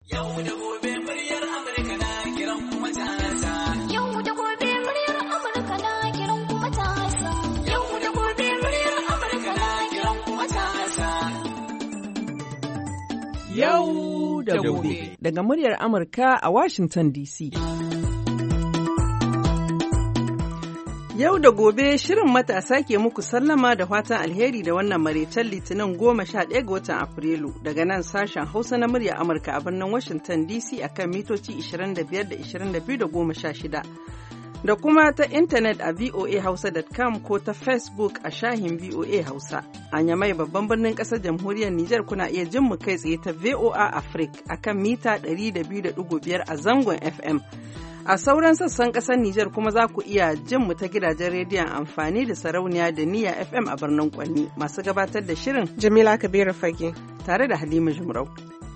Yau da gobe muryar Amurka na kiran kuma matasa. Yau da gobe muryar Amurka na kiran kuma matasa. Yau da gobe muryar Amurka na kiran kuma matasa. Yau da gobe. Daga muryar Amurka a Washington DC. Yau da gobe shirin matasa ke muku sallama da fatan alheri da wannan maraicen litinin 11 ga watan Afrilu daga nan sashen Hausa na murya Amurka a birnin Washington DC akan mitoci 25 da 22 da 16. Da kuma ta intanet a voahausa.com ko ta Facebook a shahin VOA Hausa. A Nyamai babban birnin ƙasar jamhuriyar Nijar kuna iya jin mu kai tsaye ta VOA Africa akan mita 102.5 a zangon FM. A sauran sassan ƙasar Nijar kuma za ku iya jin mu ta gidajen rediyon amfani da sarauniya da niyya FM a birnin Kwanni. Masu gabatar da shirin Jamila Kabiru Fage tare da Halima Jumrau.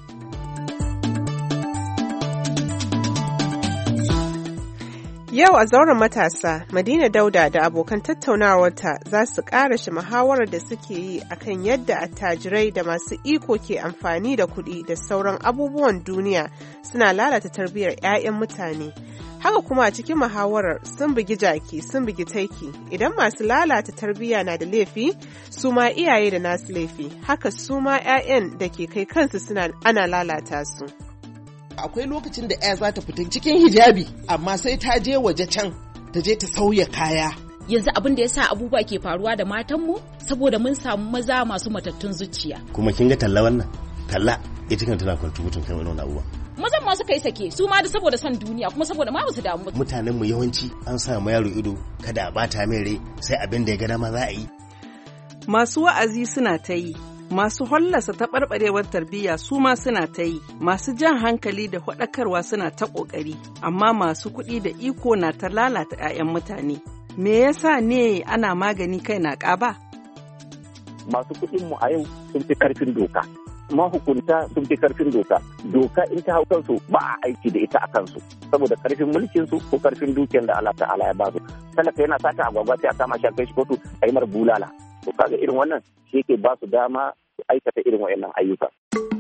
Yau a zauren matasa, Madina Dauda da abokan tattaunawarta za su ƙarashe muhawarar da suke yi akan yadda attajirai da masu iko ke amfani da kuɗi da sauran abubuwan duniya suna lalata tarbiyyar 'ya'yan mutane. Haka kuma a cikin muhawarar sun bugi jaki sun bugi taiki, idan masu lalata tarbiyya na da laifi, su ma iyaye da nasu laifi, haka su ma 'ya'yan da ke kai kansu ana lalata su. Akwai lokacin da ya za ta fita cikin hijabi amma sai ta je waje can ta je ta sauya kaya. Yanzu abin da ya sa abubuwa ke faruwa da matanmu saboda mun samu maza masu matattun zuciya. Kuma kin ga talla wannan? Talla ita kan tana contributing kai wannan abubuwa. Mazan ma suka yi sake su ma da saboda son duniya kuma saboda ma basu damu. Mutanen mu yawanci an sa ma yaro ido kada a bata mai rai sai abin da ya ga dama za a yi. Masu wa'azi suna ta yi. Masu hollasa taɓarɓarewar tarbiyya su ma suna ta yi, masu jan hankali da faɗakarwa suna ta ƙoƙari, amma masu kuɗi da iko na ta lalata 'ya'yan mutane. Me yasa ne ana magani kai na ƙaba? Masu kuɗinmu a yau sun fi ƙarfin doka, mahukunta sun fi ƙarfin doka. Doka in ta hau kansu ba a aiki da ita a kansu, saboda ƙarfin mulkinsu ko ƙarfin dukiyar da Allah ta'ala ya ba su. Talaka yana sata agwagwa sai a kama shi a kai shi kotu a yi mara bulala. To kaga irin wannan shi yake ba su dama su aikata irin waɗannan ayyuka.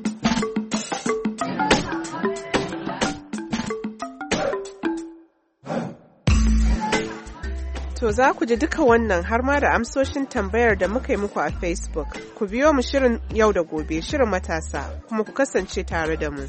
To za ku ji duka wannan har ma da amsoshin tambayar da muka yi muku a Facebook. Ku biyo mu shirin yau da gobe, shirin matasa, kuma ku kasance tare da mu.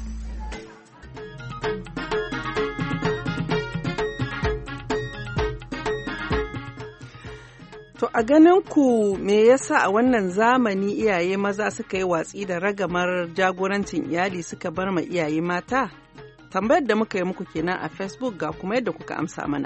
To a ganin ku me yasa a wannan zamani iyaye maza suka yi watsi da ragamar jagorancin iyali suka bar ma iyaye mata? Tambayar da muka yi muku kenan a Facebook ga kuma yadda kuka amsa mana.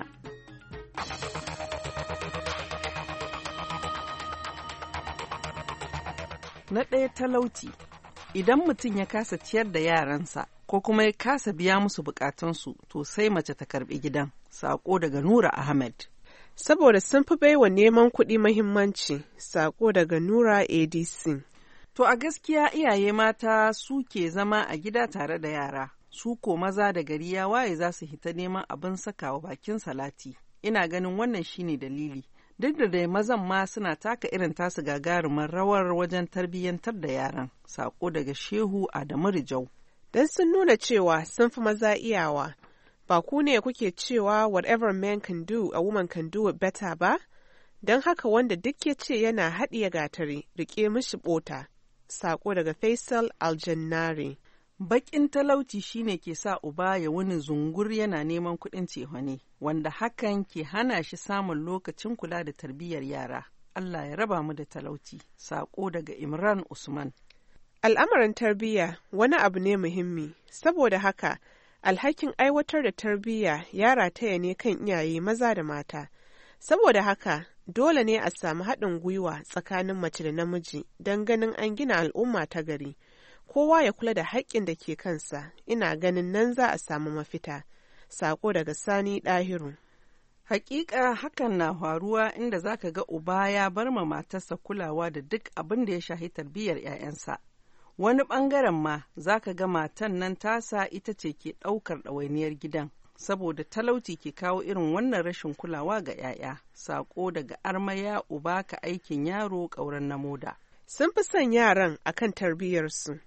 Na ɗaya talauci. Idan mutum ya kasa ciyar da yaransa ko kuma ya kasa biya musu bukatunsu to sai mace ta karbi gidan. Sako daga Nura Ahmed. Saboda sun fi baiwa neman kuɗi mahimmanci, sako daga Nura ADC. To a gaskiya iyaye mata su ke zama a gida tare da yara, su ko maza da gari ya waye za su hita neman abin sakawa bakin salati. Ina ganin wannan shine dalili. Duk da dai mazan ma suna taka irin tasu gagarumin rawar wajen tarbiyyantar da yaran, sako daga Shehu Adamu Rijau. Dan sun nuna cewa sun fi maza iyawa. Ba ku ne kuke cewa whatever man can do, a woman can do it better ba? Don haka wanda duk ya ce yana haɗiye gatari, riƙe mishi ɓota. Sako daga Faisal Aljannari. Baƙin talauci shine ke sa uba ya wuni zungur yana neman kuɗin cehwane, wanda hakan ke hana shi samun lokacin kula da tarbiyyar yara. Allah ya raba mu da talauci. Sako daga Imran Usman. Al'amarin tarbiyya wani abu ne muhimmi, saboda haka alhakin aiwatar da tarbiyya ya rataya ne kan iyaye maza da mata. Saboda haka dole ne a samu haɗin gwiwa tsakanin mace da namiji don ganin an gina al'umma ta gari. Kowa ya kula da haƙƙin da ke kansa, ina ganin nan za a samu mafita. Sako daga Sani Ɗahiru. Hakika hakan na faruwa inda zaka ga uba ya bar ma matarsa kulawa da duk abin da ya shahi tarbiyyar 'ya'yansa. Wani ɓangaren ma zaka ga matan nan tasa ita ce ke ɗaukar ɗawainiyar gidan, saboda talauci ke kawo irin wannan rashin kulawa ga 'ya'ya. Sako daga Armaya Uba ka aikin yaro ƙauren na moda. Sun fi son yaran akan tarbiyyarsu.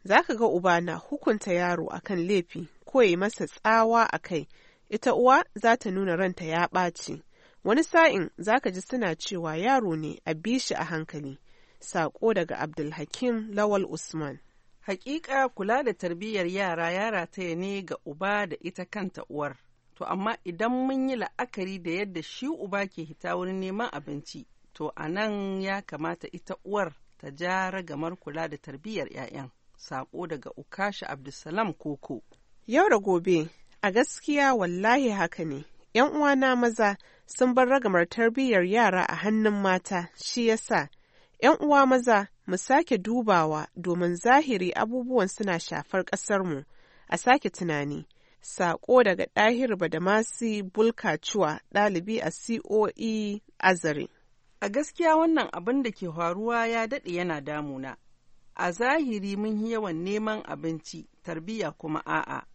za ka ga uba na hukunta yaro akan laifi ko ya masa tsawa a kai, ita uwa za ta nuna ranta ya ɓaci. Wani sa'in za ka ji suna cewa yaro ne a bi shi a hankali. Saƙo daga Abdulhakim Lawal Usman. Hakika kula da tarbiyyar yara rataya ne ga uba da ita kanta uwar. To amma idan mun yi la'akari da yadda shi uba ke hita wurin neman abinci, to a nan ya kamata ita uwar ta ja ragamar kula da tarbiyyar 'ya'yan. Saƙo daga Ukasha Abdulsalam Koko. Yau da gobe, a gaskiya wallahi haka ne. 'Yan uwana maza sun bar ragamar tarbiyyar yara a hannun mata, shi yasa 'yan uwa maza mu sake dubawa domin zahiri abubuwan suna shafar ƙasarmu, a sake tunani. Saƙo daga Ɗahir Badamasi Bulkacuwa, ɗalibi a COE Azare. A gaskiya wannan abin da ke faruwa ya daɗe yana damuna. A zahiri mun yi yawan neman abinci, tarbiyya kuma a'a.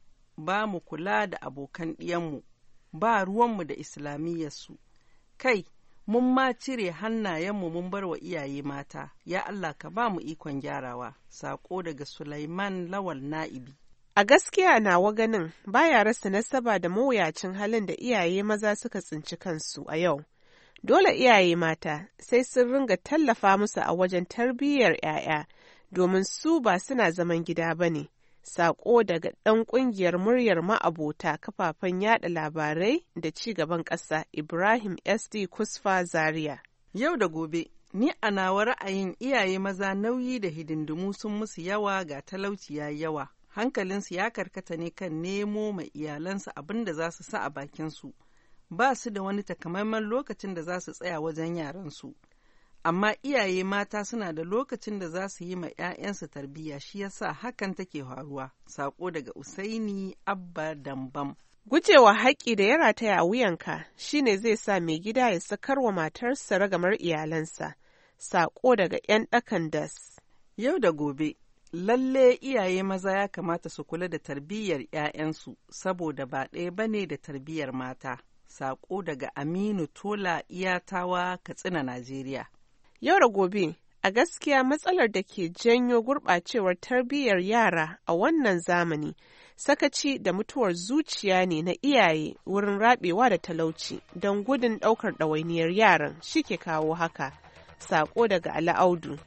Ba mu kula da abokan ɗiyanmu, ba ruwanmu da islamiyyarsu. Kai, mun ma cire hannayenmu mun bar wa iyaye mata, ya Allah ka ba mu ikon gyarawa. Saƙo daga Sulaiman Lawal Na'ibi. A gaskiya nawa ganin baya rasa nasaba da mawuyacin halin da iyaye maza suka tsinci kansu a yau. Dole iyaye mata sai sun ringa tallafa musu a wajen tarbiyyar 'ya'ya domin su ba suna zaman gida ba ne. Saƙo daga ɗan ƙungiyar muryar ma'abota kafafen yada labarai da ci gaban ƙasa Ibrahim SD Kusfa Zaria. Yau da gobe, ni a nawa ra'ayin iyaye maza nauyi da hidindimu sun musu yawa ga talauci ya yawa. Hankalinsu ya karkata ne kan nemo mai iyalansu abin da za su sa a bakinsu. Ba su da wani takamaiman lokacin da za su tsaya wajen yaransu. Amma iyaye mata suna da lokacin da za su yi ma 'ya'yansu tarbiyya, shi yasa hakan take faruwa. Saƙo daga Usaini Abba Dambam. Gujewa haƙƙi da ya rataya a wuyanka shine zai sa mai gida ya sakar wa matarsa ragamar iyalansa. Saƙo daga 'yan ɗakan das. Yau da gobe, lalle iyaye maza ya kamata su kula da tarbiyyar 'ya'yansu saboda ba ɗaya bane da tarbiyyar mata. Saƙo daga Aminu Tola Iyatawa, Katsina, Najeriya. Yau da gobe, a gaskiya matsalar da ke janyo gurɓacewar tarbiyyar yara a wannan zamani, sakaci da mutuwar zuciya ne na iyaye wurin raɓewa da talauci don gudun ɗaukar ɗawainiyar yaran shi ke kawo haka. Saƙo daga Ala'audu.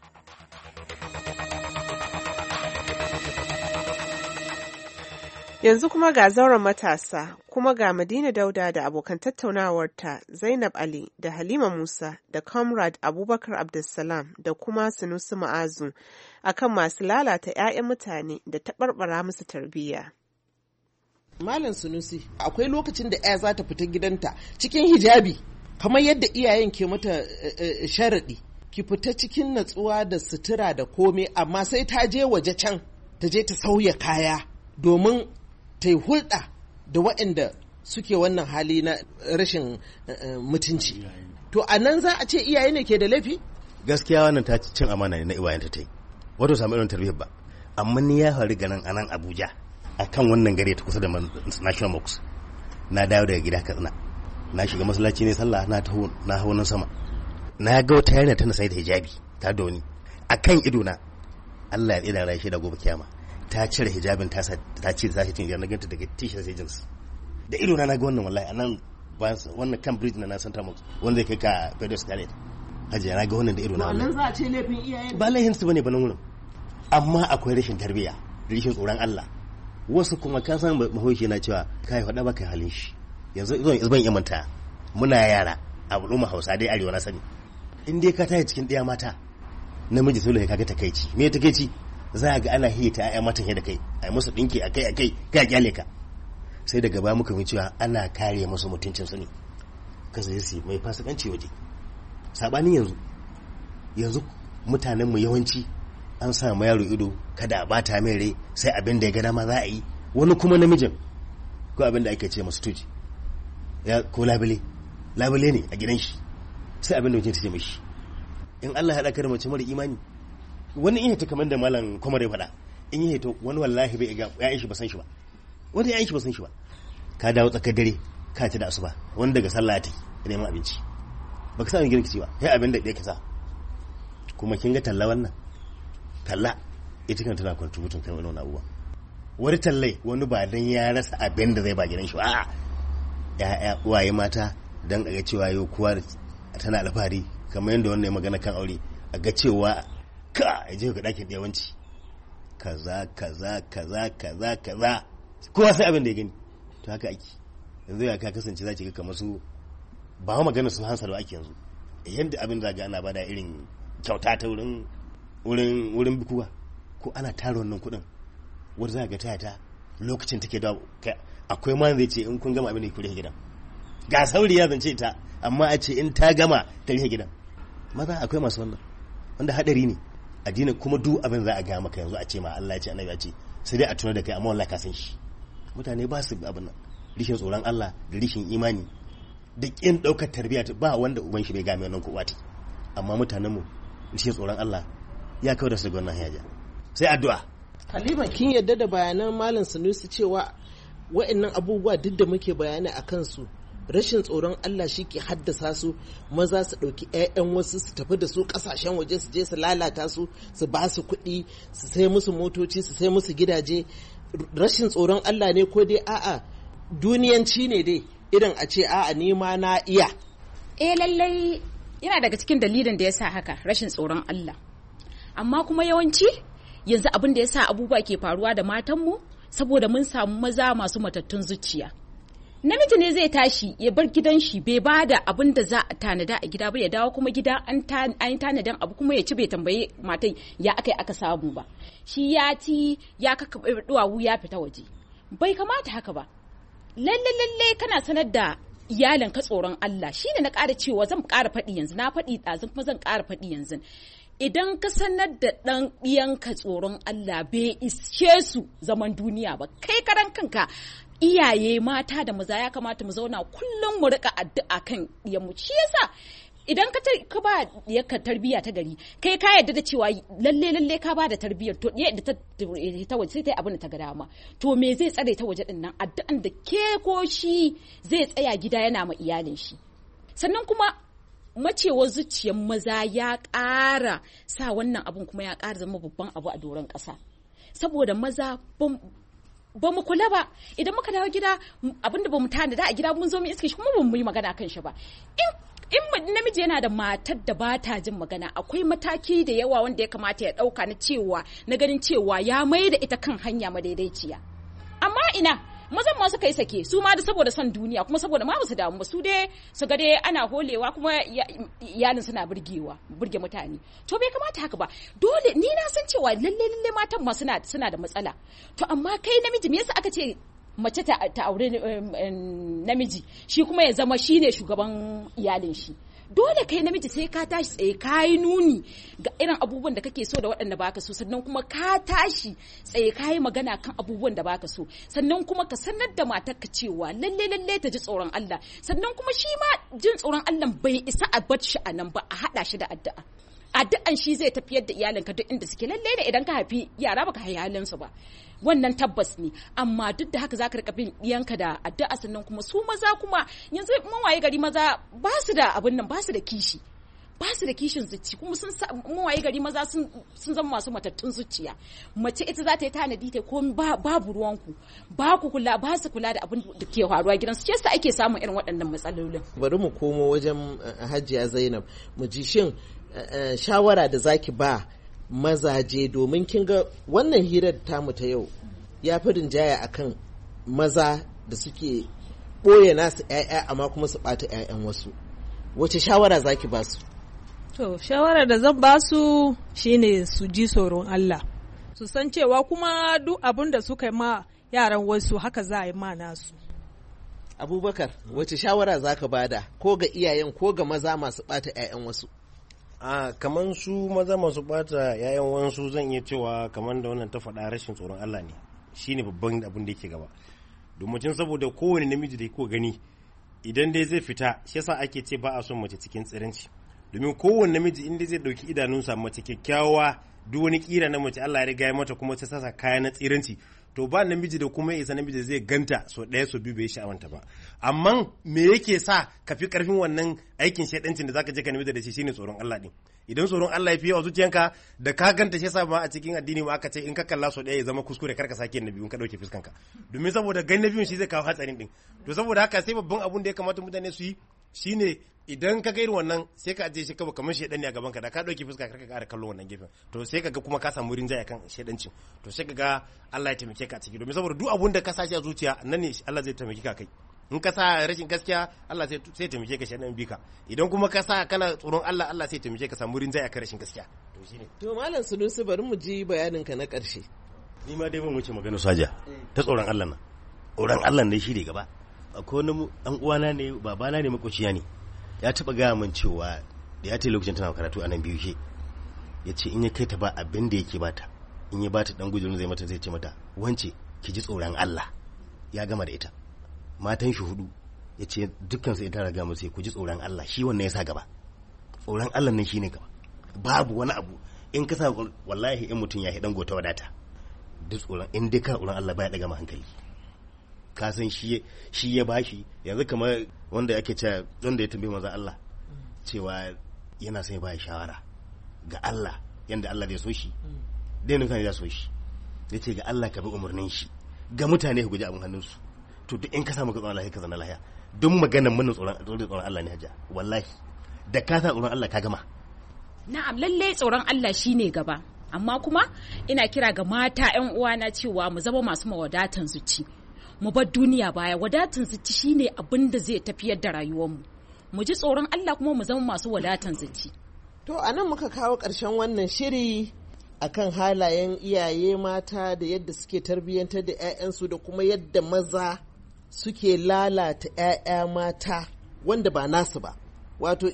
Yanzu kuma ga zauren matasa, kuma ga Madina Dauda da abokan tattaunawarta Zainab Ali da Halima Musa da Comrade Abubakar Abdulsalam da kuma Sunusi Ma'azu akan masu lalata 'ya'yan mutane da taɓarɓara musu tarbiyya. Malam Sunusi, akwai lokacin da 'ya za ta fita gidanta cikin hijabi, kamar yadda iyayen ke mata sharaɗi, ki fita cikin natsuwa da sutura da komai, amma sai ta je waje can, ta je ta sauya kaya domin ta yi hulɗa da waɗanda suke wannan hali na rashin mutunci. To a nan za a ce iyaye ne ke da laifi? Gaskiya wannan ta cin amana ne na iwayenta ta yi. Wato samu irin tarbiyyar ba. Amma ni ya faru ganin a nan Abuja a kan wannan gare ta kusa da National Mosque. Na dawo daga gida Katsina. Na shiga masallaci ne sallah na hau nan sama. Na ga wata yarinya tana sai da hijabi ta doni. A kan idona Allah ya tsira rai shi da gobe kiyama. Ta cire hijabin ta ce za ta cin na ganta daga t-shirt sai jeans da ido na ga wannan wallahi anan wannan kan bridge na Santa Mox wanda kai ka Pedro Scarlet hajiya na ga wannan da ido na wannan za a ce laifin iyaye ba laifin su bane ba nan wurin amma akwai rashin tarbiyya rashin tsoron Allah wasu kuma ka san mahoshi na cewa kai faɗa ba kai halin shi yanzu zan iya manta muna yara a al'umma Hausa dai arewa na sani in dai ka tayi cikin ɗaya mata namiji dole ka ga takeici me takeici za a ga ana hita ‘ya'ya matan da kai a yi musu ɗinki akai ka kyale ka sai daga ba muka cewa ana kare musu mutuncin su ne ka sai su mai fasikanci waje sabanin yanzu mutanenmu yawanci an sa ma yaro ido kada a bata mai rai sai abin da ya ga dama za a yi wani kuma namijin ko abin da ake ce masu tuji ya ko labule ne a gidan shi sai abin da mutum ta ce mishi in Allah ya haɗa ka da mace mara imani wani in ta kamar da malam Komar ya faɗa in yi to wani wallahi bai ga ya'yan shi ba san shi ba wani ya'yan shi ba san shi ba ka dawo tsakar dare ka ci da asuba wani daga sallah ta neman abinci baka sa girki ba sai abin da yake sa kuma kin ga talla wannan talla ita kan tana contributing kan wani abubuwa. Wani tallai wani ba dan ya rasa abin da zai ba gidan shi a'a ya'ya uwaye mata dan a ga cewa yau kowa tana alfahari kamar yadda wannan magana kan aure a ga cewa ka je ka dakin yawanci kaza kowa sai abin da ya gani to haka ake yanzu ya ka kasance za ki ga kamar su ba ma magana su hansa da ake yanzu yadda abin da ga ana bada irin kyauta ta wurin bikuwa ko ana tara wannan kuɗin wanda za ga ta lokacin take da akwai ma zai ce in kun gama abin da ku rihe gidan ga sauri ya zance ta amma a ce in ta gama ta rihe gidan maza akwai masu wannan wanda hadari ne addinin kuma duk abin za a ga maka yanzu a ce ma Allah ya ce annabi ya ce sai dai a tuna da kai amma wallahi ka san shi mutane ba su abin nan rishin tsoron Allah da rishin imani da kin daukar tarbiyya ba wanda uban shi bai game wannan ko wati amma mutanen mu rishin tsoron Allah ya kawo da su ga wannan hayaja sai addu'a. Halima kin yadda da bayanan Malam Sanusi cewa wa'annan abubuwa duk da muke bayani a kansu rashin tsoron Allah shi ke haddasa su maza su ɗauki 'ya'yan wasu su tafi da su ƙasashen waje su je su lalata su su ba su kuɗi su sai musu motoci su sai musu gidaje rashin tsoron Allah ne ko dai a'a duniyanci ne dai irin a ce a'a ni ma na iya. Lallai yana daga cikin dalilin da ya sa haka rashin tsoron Allah amma kuma yawanci yanzu abin da ya sa abubuwa ke faruwa da matanmu saboda mun samu maza masu matattun zuciya. Namiji ne zai tashi ya bar gidan shi bai ba da abin da za a tanada a gida ba ya dawo kuma gida an tanadan abu kuma ya ci bai tambaye matan ya aka samu ba. Shi ya ci ya kakkaɓe duwawu ya fita waje. Bai kamata haka ba. Lalle kana sanar da iyalin ka tsoron Allah shi ne na ƙara cewa zan ƙara faɗi yanzu na faɗi ɗazun kuma zan ƙara faɗi yanzu. Idan ka sanar da ɗan ɗiyanka tsoron Allah bai ishe su zaman duniya ba kai karan kanka iyaye mata da maza ya kamata mu zauna kullum mu rika addu'a kan ɗiyanmu shi yasa idan ka ba ɗiyarka tarbiyya ta gari kai ka yarda da cewa lalle ka ba da tarbiyyar to yadda ta waje sai ta yi abin da ta ga dama to me zai tsare ta waje ɗin nan addu'an da ke ko shi zai tsaya gida yana ma iyalin shi sannan kuma macewar zuciyar maza ya ƙara sa wannan abun kuma ya ƙara zama babban abu a doron ƙasa saboda maza ba mu kula ba idan muka dawo gida abinda ba mu tanada a gida mun zo mu iske shi kuma ba mu yi magana kan shi ba in namiji yana da matar da ba ta jin magana akwai mataki da yawa wanda ya kamata ya ɗauka na ganin cewa ya mai da ita kan hanya madaidaiciya amma ina mazan ma suka yi sake su ma da saboda son duniya kuma saboda ma su damu ba su dai su ga dai ana holewa kuma iyalin suna burge mutane to bai kamata haka ba dole ni na san cewa lalle matan ma suna da matsala to amma kai namiji me yasa aka ce mace ta aure namiji shi kuma ya zama shine shugaban iyalin shi dole kai namiji sai ka tashi tsaye ka yi nuni ga irin abubuwan da kake so da waɗanda baka so sannan kuma ka tashi tsaye ka yi magana kan abubuwan da baka so sannan kuma ka sanar da matarka cewa lalle ta ji tsoron Allah sannan kuma shi ma jin tsoron Allah bai isa a bar shi a nan ba a haɗa shi da addu'an shi zai tafiyar da iyalinka duk inda suke lalle da idan ka haifi yara baka haifi halinsu ba wannan tabbas ne amma duk da haka zaka rika bin diyanka da addu'a sannan kuma su maza kuma yanzu mun waye gari maza ba su da abin nan ba su da kishin zuci kuma mun waye gari maza sun zama masu matattun zuciya mace ita za ta yi tanadi ta ko babu ruwanku ba ku kula ba su kula da abin da ke faruwa gidansu ce yasa ake samun irin waɗannan matsalolin bari mu komo wajen Hajiya Zainab mu ji shin shawara da zaki ba mazaje domin kin ga wannan hirar tamu ta yau ya fi rinjaya akan maza da suke ɓoye nasu 'ya'ya amma kuma su ɓata 'ya'yan wasu wace shawara zaki ba su? To shawara da zan ba su shine su ji tsoron Allah su san cewa kuma duk abin da suka yi ma yaran wasu haka za a yi ma nasu. Abubakar wace shawara zaka bada ko ga iyayen ko ga maza masu ɓata 'ya'yan wasu? Kamar su maza masu bata yayan wansu zan iya cewa kamar da wannan ta faɗa rashin tsoron Allah ne shine babban abin da yake gaba domin saboda kowane namiji da yake gani idan dai zai fita shi yasa ake ce ba a son mace cikin tsiranci domin kowane namiji inda zai dauki idanunsa mace kyakkyawa duk wani kira na mace Allah ya riga ya mata kuma ta sasa kaya na tsiranci to ba namiji da kuma isa namiji zai ganta so ɗaya so biyu bai sha'awanta ba amma me yake sa ka fi karfin wannan aikin shaidancin da zaka je ka nemi da shi shine tsoron Allah din idan tsoron Allah ya fi yawa zuciyanka da ka ganta shi yasa ma a cikin addini ma aka ce in ka kalla so ɗaya ya zama kuskure karka sake na biyu in ka dauke fuskanka domin saboda gani na biyun shi zai kawo hatsarin din to saboda haka sai babban abun da ya kamata mutane su yi shine idan ka ga irin wannan sai ka ajiye shi kawai kamar shedan ne a gaban ka da ka dauke fuska karka ƙara kallon wannan gefen to sai ka ga kuma ka samu rinjaye kan shedancin to sai ka ga Allah ya taimake ka a ciki domin saboda duk abun da ka sashi a zuciya nan ne Allah zai taimake ka kai in ka sa rashin gaskiya Allah sai taimake ka shedan bika idan kuma ka sa kana tsoron Allah Allah sai taimake ka samu rinjaye kan rashin gaskiya to shine to malam Sunusi bari mu ji bayanin ka na ƙarshe ni ma dai ban wuce magana saja ta tsoron Allah nan tsoron Allah ne shi ne gaba akwai wani dan uwana ne babana ne makociya ne ya taba gaya min cewa da ya ta lokacin tana karatu a nan biyu ke ya ce in ya kai ta ba abin da yake bata in ya bata dan gujin zai mata zai ce mata wance ki ji tsoron Allah ya gama da ita matan shi 4 ya ce dukkan su ita raga musu ku ji tsoron Allah shi wannan ya sa gaba tsoron Allah nan shine gaba babu wani abu in ka sa wallahi in mutum ya hidan gota wadata duk tsoron in dai ka tsoron Allah baya daga ma hankali ka san shi ya bashi yanzu kamar wanda yake cewa wanda ya tambaye manzo Allah cewa yana sai ba shawara ga Allah yanda Allah zai so shi dai mutane za so shi yace ga Allah ka bi umarnin shi ga mutane ku guji abin hannunsu to duk in ka samu ka tsoron Allah ka zana lahiya duk maganar mun tsoron Allah ne haja wallahi da ka sa tsoron Allah ka gama na'am lalle tsoron Allah shine gaba amma kuma ina kira ga mata ƴan uwana cewa mu zama masu mawadatan zuci mu bar duniya baya wadatan zuci shine abin da zai tafiyar da rayuwarmu mu ji tsoron Allah kuma mu zama masu wadatan zuci to anan muka kawo ƙarshen wannan shiri akan halayen iyaye mata da yadda suke tarbiyyantar da 'ya'yansu da kuma yadda maza suke lalata 'ya'ya mata wanda ba nasu ba wato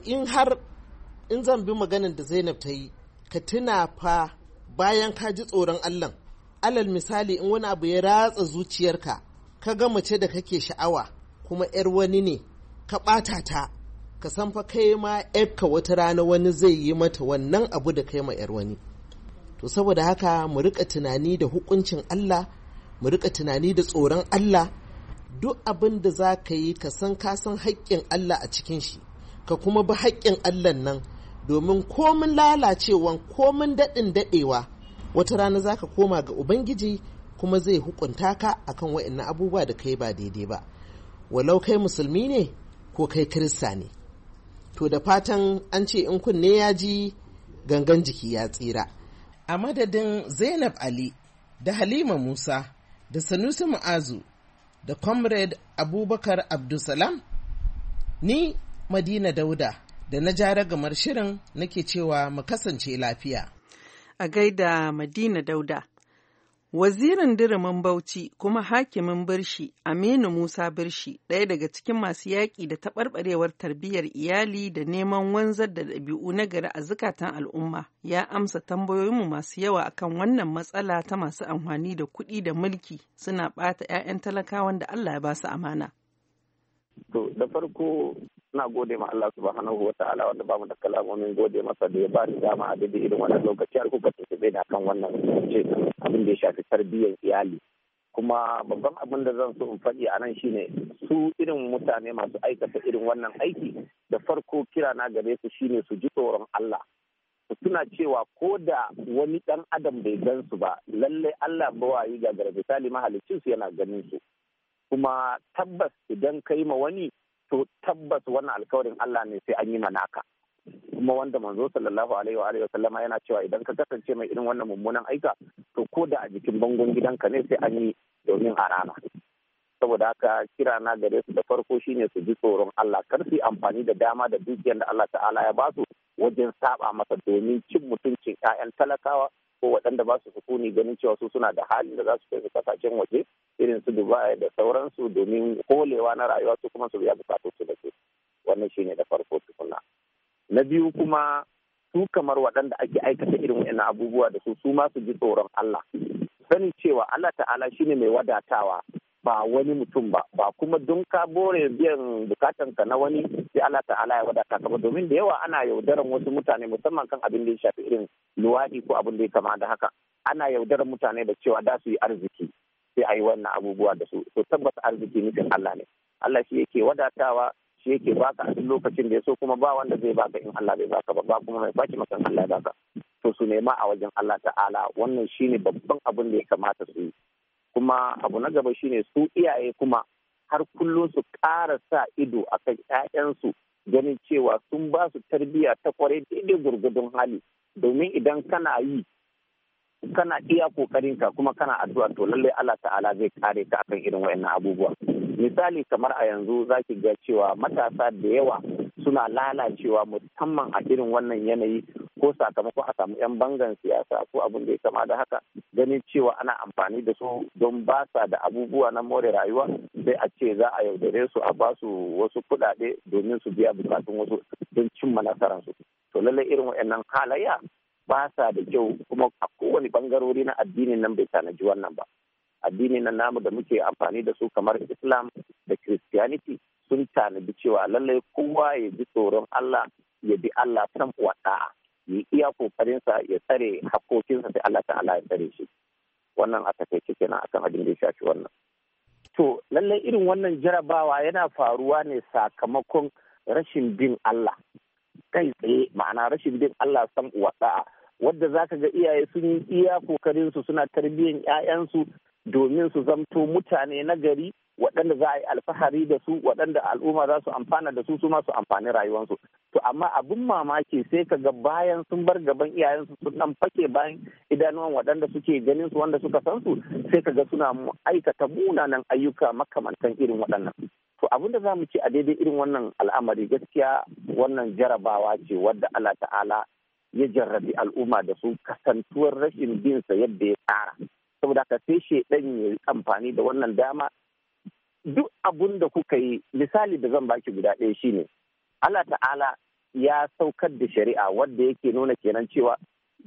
in zan bi maganar da Zainab ta yi ka tuna fa bayan ka ji tsoron Allah alal misali in wani abu ya ratsa zuciyarka ka ga mace da kake sha'awa kuma 'yar wani ne ka ɓata ta ka san fa kai ma 'yarka wata rana wani zai yi mata wannan abu da kai ma 'yar wani to saboda haka mu rika tunani da hukuncin Allah mu rika tunani da tsoron Allah duk abin da za ka yi ka san haƙƙin Allah a cikin shi ka kuma bi haƙƙin Allah nan domin komin lalacewan komin daɗewa wata rana za ka koma ga Ubangiji kuma zai hukunta ka akan waɗannan abubuwa da kai ba daidai ba walau kai musulmi ne ko kai kirista ne to da fatan an ce in kunne ya ji gangan jiki ya tsira a madadin Zainab Ali da Halima Musa da Sanusi Mu'azu da Comrade Abubakar Abdulsalam ni Madina Dauda da na ja ragamar shirin nake cewa mu kasance lafiya. A gaida Madina Dauda. Wazirin Dirimin Bauchi kuma hakimin Birshi Aminu Musa Birshi ɗaya daga cikin masu yaƙi da taɓarɓarewar tarbiyyar iyali da neman wanzar da ɗabi'u na gari a zukatan al'umma ya amsa tambayoyinmu masu yawa akan wannan matsala ta masu amfani da kuɗi da mulki suna ɓata 'ya'yan talakawan da Allah ya ba su amana. To da farko na gode ma Allah subhanahu wa ta'ala wanda ba mu da kalamomin gode masa da ya ba ni dama a daidai irin wannan lokaci har kuka tafi da kan wannan ce abin da ya shafi tarbiyyar iyali kuma babban abin da zan so in faɗi a nan shine su irin mutane masu aikata irin wannan aiki da farko kira na gare su shine su ji tsoron Allah su tuna cewa ko da wani ɗan adam bai gan su ba lallai Allah bawayi ga misali mahalicin su yana ganin su kuma tabbas idan kai ma wani to tabbas wannan alkawarin Allah ne sai an yi manaka kuma wanda manzo sallallahu alaihi wa sallama yana cewa idan ka kasance mai irin wannan mummunan aika to ko da a jikin bangon gidanka ne sai an yi domin a rana saboda haka kira na gare su da farko shine su ji tsoron Allah kar su amfani da dama da dukiyar da Allah ta'ala ya ba su wajen saba masa domin cin mutuncin 'ya'yan talakawa ko waɗanda ba su sukuni ganin cewa su suna da hali da za su kai su kasashen waje irin su Dubai da sauransu domin kolewa na rayuwa su kuma su biya bukatu su da su wannan shine da farko tukuna na biyu kuma su kamar waɗanda ake aikata irin wa'annan abubuwa da su ma su ji tsoron Allah sani cewa Allah ta'ala shine mai wadatawa ba wani mutum ba kuma don ka bore biyan bukatanka na wani sai Allah ta'ala ya wadata ka ba domin da yawa ana yaudaran wasu mutane musamman kan abin da ya shafi irin luwaɗi ko abin da ya kama da haka ana yaudaran mutane da cewa da su yi arziki sai a yi wannan abubuwa da su to tabbata arziki nufin Allah ne Allah shi yake wadatawa shi yake baka a duk lokacin da ya so, kuma ba wanda zai baka in Allah bai baka ba kuma mai baki maka Allah ya baka. To su nema a wajen Allah ta'ala, wannan shine babban abin da ya kamata su yi. Kuma abu na gaba shine su iyaye kuma har kullum su ƙara sa ido akan ƴaƴansu, ganin cewa sun ba su tarbiyya ta kwarai daidai gurgudun hali, domin idan kana yi kana iya kokarinka kuma kana addu'a, to lallai Allah ta'ala zai kare ka akan irin wayannan abubuwa. Misali kamar a yanzu zaki ga cewa matasa da yawa suna lalacewa musamman a irin wannan yanayi, ko sakamakon a samu 'yan bangan siyasa ko abin da ya kama da haka, ganin cewa ana amfani da su don ba sa da abubuwa na more rayuwa, sai a ce za a yaudare su a ba su wasu kuɗaɗe domin su biya bukatun wasu don cimma nasararsu. To lallai irin wayannan halayya ba sa da kyau, kuma a kowane bangarori na addinin nan bai tanaji wannan ba. Addini nan namu da muke amfani da su kamar Islam da Christianity sun tanadi cewa lallai kowa ya ji tsoron Allah, ya bi Allah san wada'a, ya iya kokarinsa ya tsare hakokinsa sai Allah ta'ala ya tsare shi. Wannan a takaice kenan akan abin da ya shafi wannan. To lallai irin wannan jarabawa yana faruwa ne sakamakon rashin bin Allah kai tsaye, ma'ana rashin bin Allah san wada'a, wadda zaka ga iyaye sun yi iya kokarinsu suna tarbiyyar 'ya'yansu domin su zamto mutane na gari waɗanda za a yi alfahari da su, waɗanda al'umma za su amfana da su, su ma su amfani rayuwarsu. To amma abin mamaki sai ka ga bayan sun bar gaban iyayensu sun dan fake bayan idanuwan waɗanda suke ganin su, wanda suka san su, sai ka ga suna aikata munanan ayyuka makamantan irin waɗannan. To abin da za mu ce a daidai irin wannan al'amari, gaskiya wannan jarabawa ce wadda Allah ta'ala ya jarrabi al'umma da su, kasantuwar rashin bin sa yadda ya tsara. Saboda ka sai shedan ya yi amfani da wannan dama. Duk abun da kuka yi, misali da zan baki guda ɗaya shine Allah ta'ala ya saukar da shari'a wadda yake nuna kenan cewa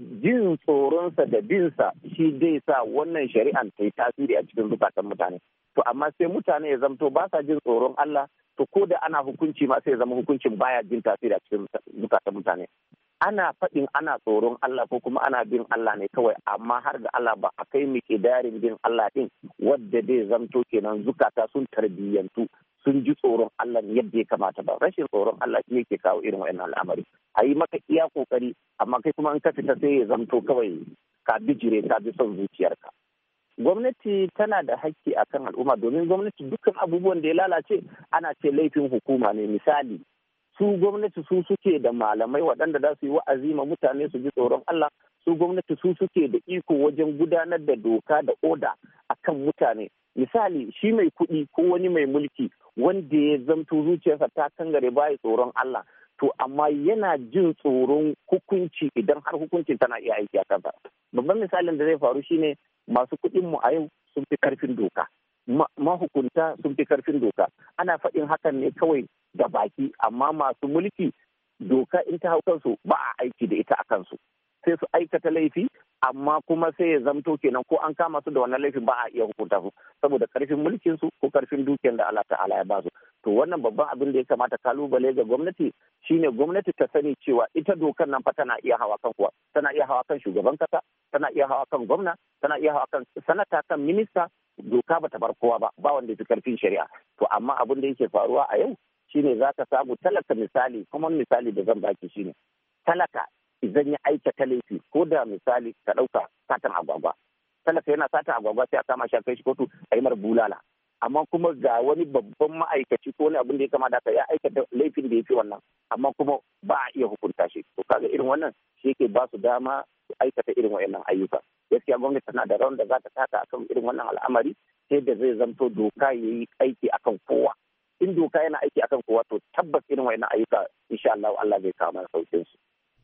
jin tsoronsa da binsa shi zai sa wannan shari'an ta yi tasiri a cikin zukatan mutane. To amma sai mutane ya zamto ba sa jin tsoron Allah, to ko da ana hukunci ma sai ya zama hukuncin baya jin tasiri a cikin zukatan mutane. Ana faɗin ana tsoron Allah ko kuma ana bin Allah ne kawai, amma har ga Allah ba a kai miƙidarin bin Allah ɗin wadda zai zamto kenan zukata sun tarbiyyantu, sun ji tsoron Allah yadda ya kamata ba. Rashin tsoron Allah shi yake kawo irin wa'annan al'amari. A yi maka iya kokari, amma kai kuma in ka fita sai ya zamto kawai ka bijire, ka bi son zuciyarka. Gwamnati tana da haƙƙi akan al'umma, domin gwamnati dukkan abubuwan da ya lalace ana ce laifin hukuma ne. Misali, su gwamnati su suke da malamai waɗanda za su yi wa'azi ma mutane su ji tsoron Allah, su gwamnati su suke da iko wajen gudanar da doka da oda akan mutane. Misali, shi mai kuɗi ko wani mai mulki wanda ya zamto zuciyarsa ta kangare baya tsoron Allah, to amma yana jin tsoron hukunci idan har hukuncin tana iya aiki a kansa. Babban misalin da zai faru shine masu kuɗinmu a yau sun fi karfin doka. Mahukunta sun fi karfin doka. Ana faɗin hakan ne kawai da baki, amma masu mulki doka in ta hau kansu ba a aiki da ita a kansu, sai su aikata laifi, amma kuma sai ya zamto kenan ko an kama su da wannan laifin ba a iya hukunta su saboda karfin mulkin su ko karfin dukiyar da Allah ta'ala ya ba su. To wannan babban abin da ya kamata kalubale ga gwamnati shine gwamnati ta sani cewa ita dokar nan fa tana iya hawa kan kuwa, tana iya hawa kan shugaban kasa, tana iya hawa kan gwamna, tana iya hawa kan sanata, kan minista. Doka bata bar kowa ba wanda ya fi karfin shari'a. To amma abin da yake faruwa a yau shine za ka samu talaka, misali, kuma misali da zan baki shine talaka idan ya aikata laifi, ko da misali ka ɗauka satan agwagwa, talaka yana satan agwagwa sai a kama shi a kai shi kotu a yi mar bulala, amma kuma ga wani babban ma'aikaci ko wani abin da ya kamata ka ya aikata laifin da ya fi wannan, amma kuma ba a iya hukunta shi. To kaga irin wannan shi yake ba su dama su aikata irin waɗannan ayyuka. Gaskiya gwamnati tana da rawan da za ta taka akan irin wannan al'amari, sai da zai zamto doka ya yi aiki akan kowa. In doka yana aiki akan kowa, to tabbas irin waɗannan ayyuka insha Allah Allah zai kawo mana saukin su.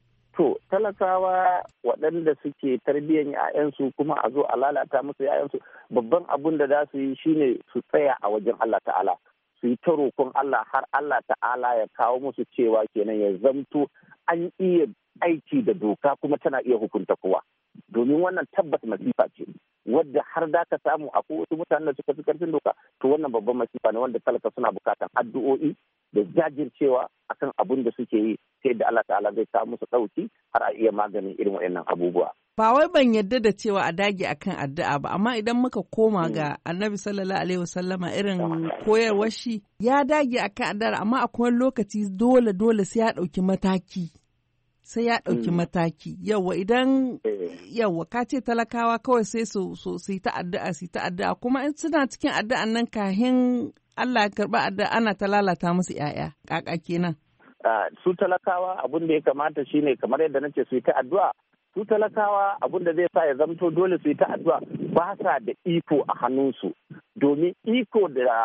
To talakawa waɗanda suke tarbiyyar 'ya'yansu kuma a zo a lalata musu 'ya'yansu, babban abun da za su yi shine su tsaya a wajen Allah ta'ala, su yi ta roƙon Allah har Allah ta'ala ya kawo musu cewa kenan ya zamto an iya aiki da doka kuma tana iya hukunta kowa. Domin wannan tabbas masifa ce wadda har da ka samu a wasu mutanen da suka fi karfin doka, to wannan babban masifa ne wanda talaka suna bukatan addu'o'i da jajircewa akan abun da suke yi, sai da Allah ta'ala zai kawo musu ɗauki har a iya maganin irin waɗannan abubuwa. ba wai ban yadda da cewa a dage akan addu'a ba, amma idan muka koma ga Annabi sallallahu alaihi wasallama irin koyarwar shi ya dage akan addu'a, amma akwai lokaci dole sai ya ɗauki mataki. Sai ya ɗauki mataki. Yawwa idan yawwa ka ce talakawa kawai sai su yi ta addu'a kuma in suna cikin addu'an nan kahin Allah ya karɓa addu'a ana ta lalata musu 'ya'ya. Kaka kenan. Su talakawa abin da ya kamata shine kamar yadda nace su yi ta addu'a. Su talakawa abin da zai sa ya zamto dole su yi ta addu'a ba sa da iko a hannunsu, domin iko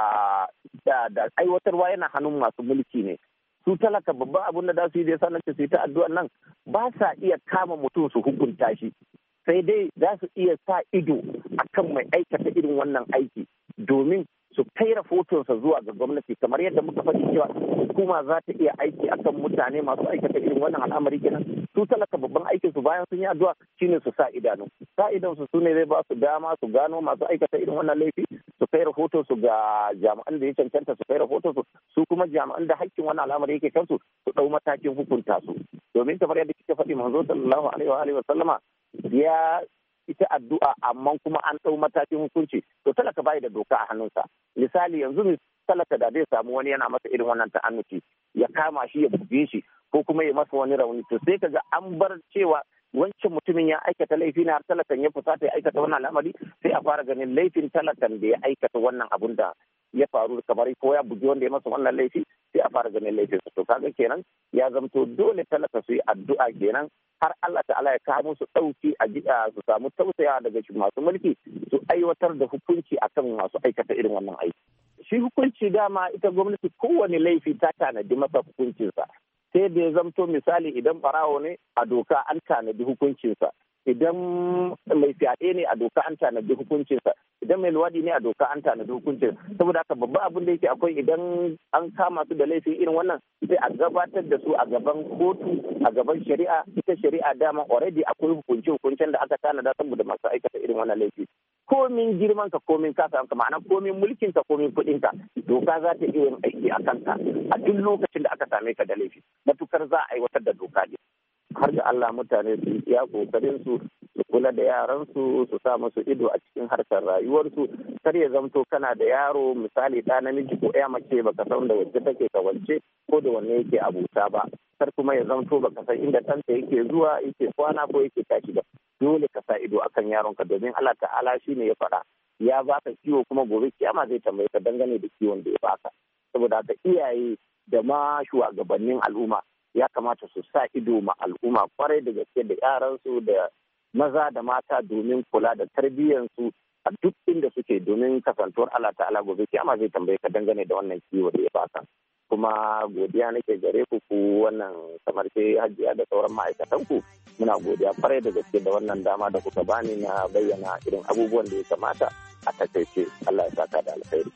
da aiwatarwa yana hannun masu mulki ne. Su talaka babban abin da za su yi da ya sa nace su yi ta addu'a nan ba sa iya kama mutum su hukunta shi, sai dai za su iya sa ido akan mai aikata irin wannan aiki domin su kai rahotonsa zuwa ga gwamnati, kamar yadda muka faɗi cewa hukuma za ta iya aiki akan mutane masu aikata irin wannan al'amari kenan. Su talaka babban aikin su bayan sun yi addu'a shine su sa idanu. Sa idan su ne zai ba su dama su gano masu aikata irin wannan laifi, su kai rahoton su ga jami'an da ya cancanta su kai rahoton su kuma jami'an da hakkin wannan al'amari yake kansu su ɗau matakin hukunta su. Domin kamar yadda kike faɗi manzo sallallahu alaihi wa sallama ya ita addu'a amma kuma an ɗau matakin hukunci, to talaka bai da doka a hannunsa. Misali yanzu talaka da zai samu wani yana masa irin wannan ta'annuci ya kama shi ya buge shi ko kuma ya masa wani rauni, to sai kaga an bar cewa wancan mutumin ya aikata laifi na har talakan ya fusata ya aikata wannan al'amari, sai a fara ganin laifin talakan da ya aikata wannan abun da ya faru kamar ko ya buge wanda ya masa wannan laifi, sai a fara ganin laifin to kaga kenan ya zamto dole talaka su yi addu'a kenan har Allah ta'ala ya kawo musu ɗauki a su samu tausaya daga masu mulki su aiwatar da hukunci akan masu aikata irin wannan aiki. Shi hukunci dama ita gwamnati kowane laifi ta tanadi masa hukuncinsa, sai da ya zamto misali idan barawo ne a doka an tanadi hukuncinsa, idan mai fyaɗe ne a doka an tanadi hukuncinsa, idan mai luwaɗi ne a doka an tanadi hukuncin. Saboda haka babban abin da yake akwai idan an kama su da laifin irin wannan sai a gabatar da su a gaban kotu, a gaban shari'a. Ita shari'a dama already akwai hukuncen da aka tanada saboda masu aikata irin wannan laifi. Komin girman ka, komin kasa ka, ma'ana komin mulkin ka, komin kuɗin ka, doka za ta iya yin aiki a kanka a duk lokacin da aka same ka da laifi, matukar za a aiwatar da doka ne. Har da Allah mutane su iya kokarin su kula da yaran su sa musu ido a cikin harkar rayuwarsu. Kar ya zamto kana da yaro misali ɗa namiji ko ya mace baka san da wacce take kawance ko da wanne yake abuta ba. Kar kuma ya zamto baka san inda ɗanka yake zuwa, yake kwana ko yake tashi ba. Dole ka sa ido akan yaronka domin Allah ta'ala shi ne ya faɗa ya baka kiwo kuma gobe kiyama zai tambaye ka dangane da kiwon da ya baka. Saboda haka iyaye da ma shugabannin al'umma ya kamata su sa ido ma al'umma kwarai da gaske da yaransu da maza da mata domin kula da tarbiyyansu a duk inda suke, domin kasantuwar Allah ta'ala gobe kiyama zai tambaye ka dangane da wannan kiwo da ya baka. Kuma godiya nake gare ku wannan kamar ke hajiya da sauran ma'aikatan ku, muna godiya kwarai da gaske da wannan dama da kuka bani na bayyana irin abubuwan da ya kamata a takaice. Allah ya saka da alkhairi.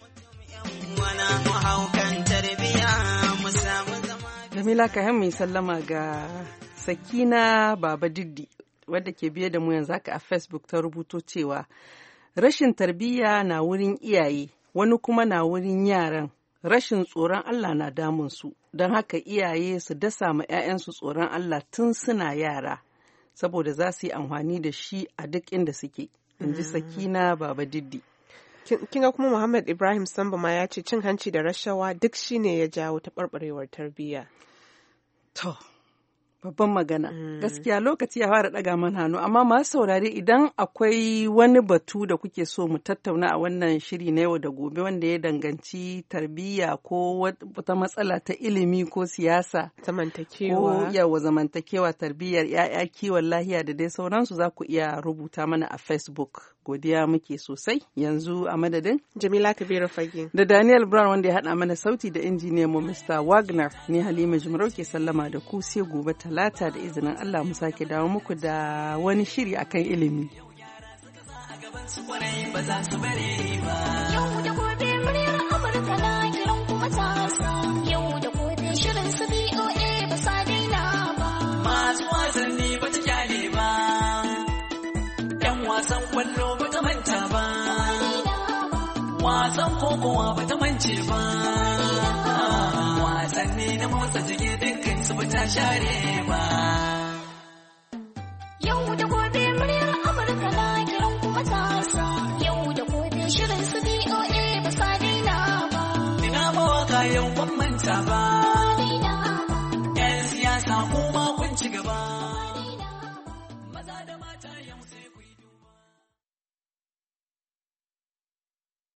Jamila ka mai sallama ga Sakina Baba Diddi wadda ke biye da mu yanzu haka a Facebook ta rubuto cewa rashin tarbiyya na wurin iyaye, wani kuma na wurin yaran. Rashin tsoron Allah na damun su, don haka iyaye su dasa ma 'ya'yansu tsoron Allah tun suna yara, saboda za su yi amfani da shi a duk inda suke. In ji Sakina Baba Diddi. Kinga kuma Muhammad Ibrahim Samba ma ya ce cin hanci da rashawa duk shine ya jawo taɓarɓarewar tarbiyya. To, babban magana. Gaskiya lokaci ya fara ɗaga mana hannu, amma masu saurare idan akwai wani batu da kuke so mu tattauna a wannan shiri na yau da gobe wanda ya danganci tarbiyya ko wata matsala ta ilimi ko siyasa, zamantakewa, ko yawa zamantakewa, tarbiyyar 'ya'ya, kiwon lahiya da dai sauransu, za ku iya rubuta mana a Facebook. Godiya muke sosai. Yanzu a madadin Jamila Kabiru Fage da Daniel Brown wanda ya haɗa mana sauti da injiniyan mu Mr. Wagner, ni Halima Jimarau ke sallama da ku sai gobe Talata da izinin Allah mu sake dawo muku da wani shiri akan ilimi. Yau da gobe muryar Amurka na kiran kuma tasa. Yau da gobe shirin su BOA ba sa daina ba. Masu wasanni ba ta kyale ba, 'yan wasan kwallo ba ta manta ba, wasan kokowa ba ta mance ba, wasanni na motsa jiki dukkan su ba ta share ba. Yau da gobe gobe muryar Amurka na kiran kuma tasa. Yau da gobe shirin su BOA ba sa daina ba. Ina mawaka yau ban manta ba.